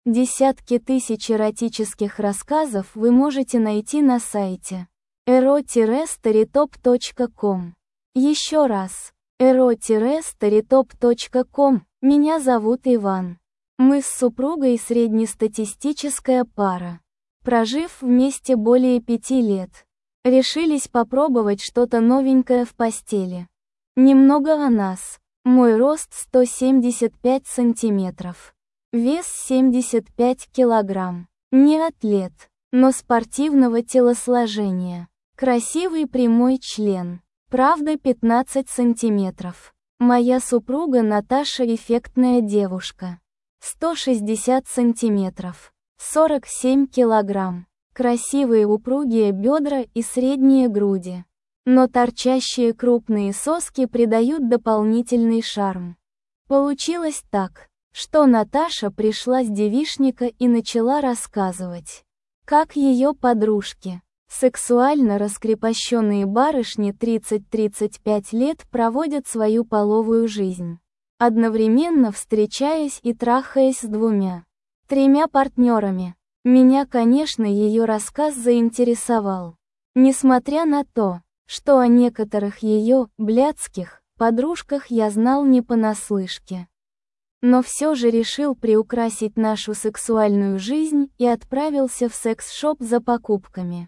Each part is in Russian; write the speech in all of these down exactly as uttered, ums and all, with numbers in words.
Десятки тысяч эротических рассказов вы можете найти на сайте эро старитоп точка ком. Еще раз, эро старитоп точка ком. Меня зовут Иван. Мы с супругой среднестатистическая пара. Прожив вместе более пяти лет, решились попробовать что-то новенькое в постели. Немного о нас. Мой рост сто семьдесят пять сантиметров. Вес семьдесят пять килограмм. Не атлет, но спортивного телосложения. Красивый прямой член. Правда пятнадцать сантиметров. Моя супруга Наташа эффектная девушка. сто шестьдесят сантиметров. сорок семь килограмм. Красивые упругие бедра и средние груди. Но торчащие крупные соски придают дополнительный шарм. Получилось так, что Наташа пришла с девичника и начала рассказывать, как ее подружки, сексуально раскрепощенные барышни тридцать-тридцать пять лет проводят свою половую жизнь, одновременно встречаясь и трахаясь с двумя, тремя партнерами. Меня, конечно, ее рассказ заинтересовал. Несмотря на то, что о некоторых ее, блядских, подружках я знал не понаслышке. Но все же решил приукрасить нашу сексуальную жизнь и отправился в секс-шоп за покупками.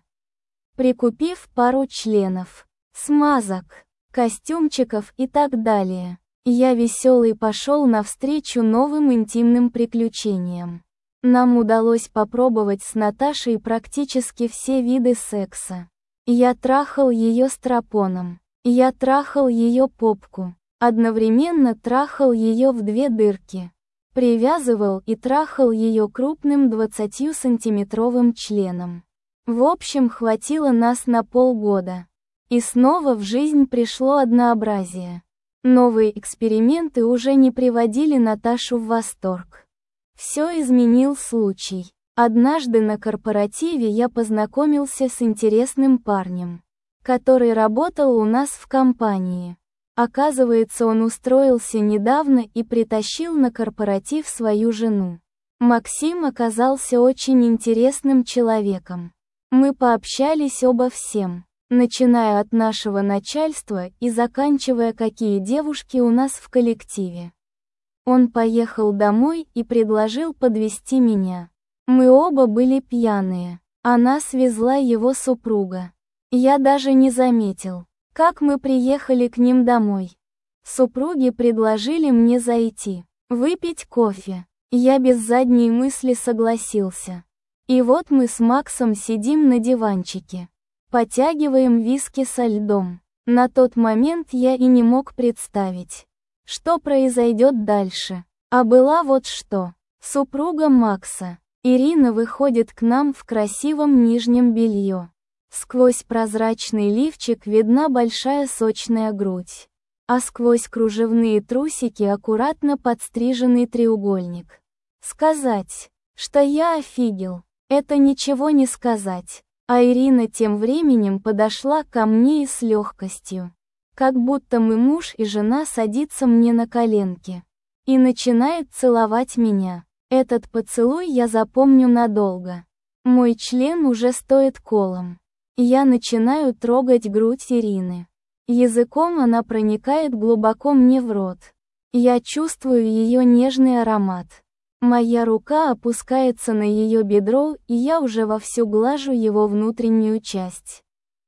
Прикупив пару членов, смазок, костюмчиков и так далее, я веселый пошел навстречу новым интимным приключениям. Нам удалось попробовать с Наташей практически все виды секса. Я трахал ее стропоном, я трахал ее попку. Одновременно трахал ее в две дырки. Привязывал и трахал ее крупным двадцатисантиметровым членом. В общем, хватило нас на полгода. И снова в жизнь пришло однообразие. Новые эксперименты уже не приводили Наташу в восторг. Все изменил случай. Однажды на корпоративе я познакомился с интересным парнем, который работал у нас в компании. Оказывается, он устроился недавно и притащил на корпоратив свою жену. Максим оказался очень интересным человеком. Мы пообщались обо всем, начиная от нашего начальства и заканчивая, какие девушки у нас в коллективе. Он поехал домой и предложил подвезти меня. Мы оба были пьяные, а нас везла его супруга. Я даже не заметил, как мы приехали к ним домой. Супруги предложили мне зайти, выпить кофе. Я без задней мысли согласился. И вот мы с Максом сидим на диванчике, потягиваем виски со льдом. На тот момент я и не мог представить, что произойдет дальше. А было вот что. Супруга Макса, Ирина, выходит к нам в красивом нижнем белье. Сквозь прозрачный лифчик видна большая сочная грудь, а сквозь кружевные трусики аккуратно подстриженный треугольник. Сказать, что я офигел, это ничего не сказать. А Ирина тем временем подошла ко мне и с легкостью, как будто мы муж и жена, садится мне на коленки и начинает целовать меня. Этот поцелуй я запомню надолго. Мой член уже стоит колом. Я начинаю трогать грудь Ирины. Языком она проникает глубоко мне в рот. Я чувствую ее нежный аромат. Моя рука опускается на ее бедро, и я уже вовсю глажу его внутреннюю часть,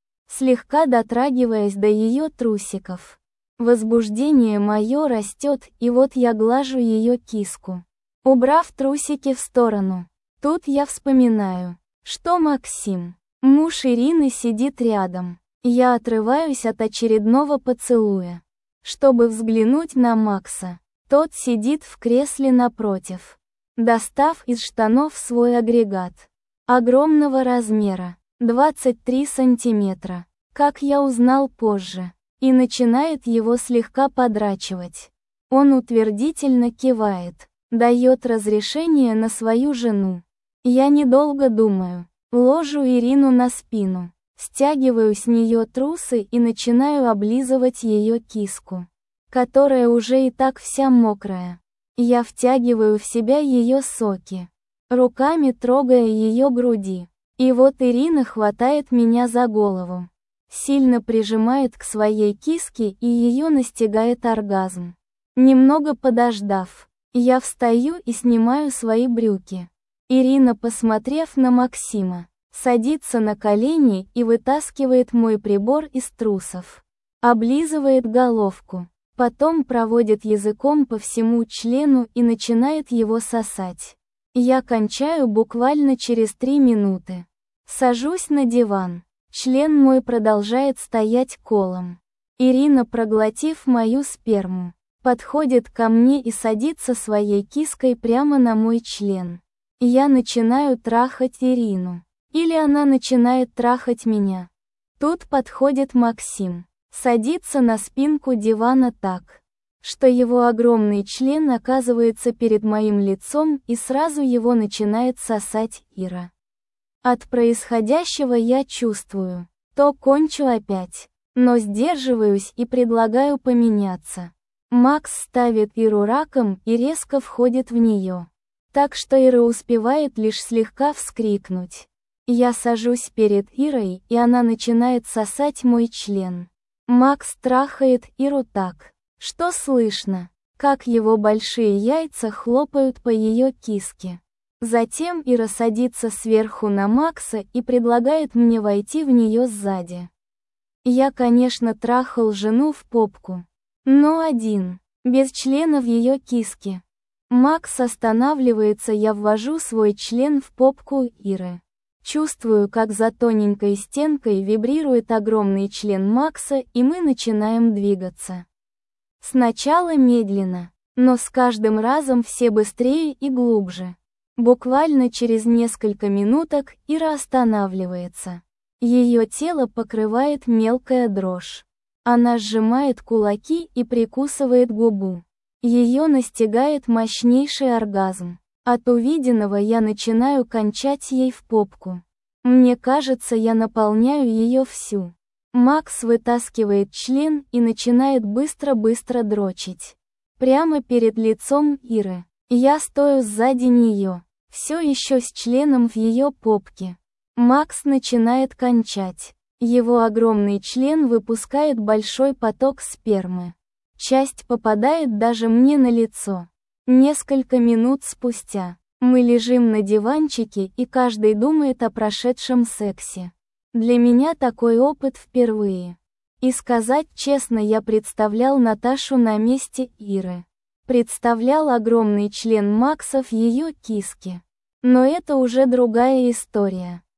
слегка дотрагиваясь до ее трусиков. Возбуждение мое растет, и вот я глажу ее киску, убрав трусики в сторону. Тут я вспоминаю, что Максим, муж Ирины, сидит рядом. Я отрываюсь от очередного поцелуя, чтобы взглянуть на Макса. Тот сидит в кресле напротив, достав из штанов свой агрегат огромного размера, двадцать три сантиметра, как я узнал позже, и начинает его слегка подрачивать. Он утвердительно кивает, дает разрешение на свою жену. Я недолго думаю, ложу Ирину на спину, стягиваю с нее трусы и начинаю облизывать ее киску, которая уже и так вся мокрая. Я втягиваю в себя ее соки, руками трогая ее груди. И вот Ирина хватает меня за голову, сильно прижимает к своей киске, и ее настигает оргазм. Немного подождав, я встаю и снимаю свои брюки. Ирина, посмотрев на Максима, садится на колени и вытаскивает мой прибор из трусов. Облизывает головку, потом проводит языком по всему члену и начинает его сосать. Я кончаю буквально через три минуты. Сажусь на диван. Член мой продолжает стоять колом. Ирина, проглотив мою сперму, подходит ко мне и садится своей киской прямо на мой член. Я начинаю трахать Ирину. Или она начинает трахать меня. Тут подходит Максим, садится на спинку дивана так, что его огромный член оказывается перед моим лицом, и сразу его начинает сосать Ира. От происходящего я чувствую, то кончу опять, но сдерживаюсь и предлагаю поменяться. Макс ставит Иру раком и резко входит в нее, так что Ира успевает лишь слегка вскрикнуть. Я сажусь перед Ирой, и она начинает сосать мой член. Макс трахает Иру так, что слышно, как его большие яйца хлопают по ее киске. Затем Ира садится сверху на Макса и предлагает мне войти в нее сзади. Я, конечно, трахал жену в попку, но один, без члена в ее киске. Макс останавливается, я ввожу свой член в попку Иры. Чувствую, как за тоненькой стенкой вибрирует огромный член Макса, и мы начинаем двигаться. Сначала медленно, но с каждым разом все быстрее и глубже. Буквально через несколько минуток Ира останавливается. Ее тело покрывает мелкая дрожь. Она сжимает кулаки и прикусывает губу. Ее настигает мощнейший оргазм. От увиденного я начинаю кончать ей в попку. Мне кажется, я наполняю ее всю. Макс вытаскивает член и начинает быстро-быстро дрочить. Прямо перед лицом Иры. Я стою сзади нее, все еще с членом в ее попке. Макс начинает кончать. Его огромный член выпускает большой поток спермы. Часть попадает даже мне на лицо. Несколько минут спустя, мы лежим на диванчике, и каждый думает о прошедшем сексе. Для меня такой опыт впервые. И сказать честно, я представлял Наташу на месте Иры. Представлял огромный член Макса в ее киске. Но это уже другая история.